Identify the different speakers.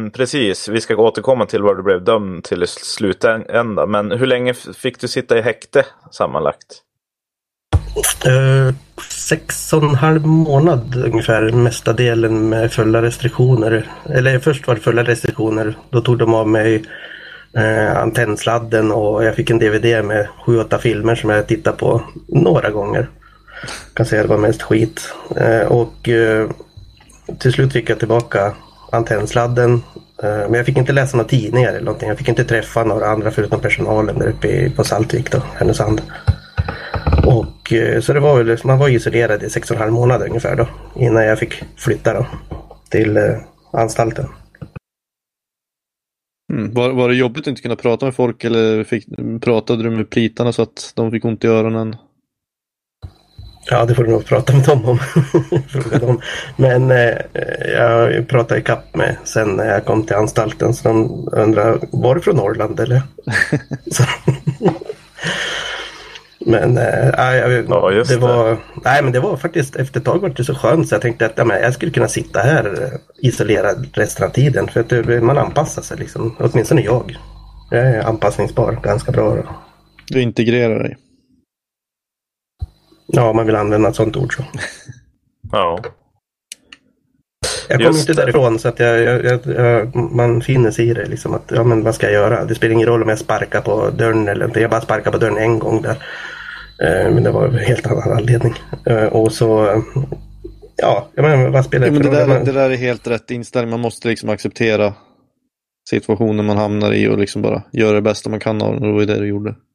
Speaker 1: precis. Vi ska återkomma till vad du blev dömd till i slutändan. Men hur länge fick du sitta i häkte sammanlagt?
Speaker 2: 6,5 månad ungefär, mesta delen med fulla restriktioner. Eller först var det fulla restriktioner. Då tog de av mig antennsladden och jag fick en DVD med 7-8 filmer som jag tittade på några gånger. Jag kan säga att det var mest skit. Och till slut fick jag tillbaka antennsladden. Men jag fick inte läsa några tidningar eller någonting. Jag fick inte träffa några andra förutom personalen där uppe på Saltvik då, Härnösand. Och så det var väl, man var isolerad i 6,5 månader ungefär då, innan jag fick flytta då till anstalten.
Speaker 3: Var det jobbigt att inte kunna prata med folk, eller pratade du med plitarna så att de fick ont i öronen?
Speaker 2: Ja, det får du nog prata med dem om. Fråga dem. Men jag pratade i kapp med sen när jag kom till anstalten, så de undrar, var du från Norrland eller? Men det var faktiskt, efter ett tag var det så skönt så jag tänkte att jag skulle kunna sitta här isolerad resten av tiden, för att man anpassar sig liksom, åtminstone jag är anpassningsbar ganska bra då.
Speaker 3: Du integrerar dig.
Speaker 2: Ja, man vill använda ett sånt ord så.
Speaker 1: Ja.
Speaker 2: Jag kom inte därifrån, så att man finner sig i det liksom, att ja, men vad ska jag göra? Det spelar ingen roll om jag sparkar på dörren eller inte. Jag bara sparkar på dörren en gång där. Men det var en helt annan anledning. Och så ja, jag menar, vad spelar det för roll?
Speaker 3: Det där är helt rätt inställning. Man måste liksom acceptera situationen man hamnar i och liksom bara göra det bästa man kan av den, och det var det du gjorde.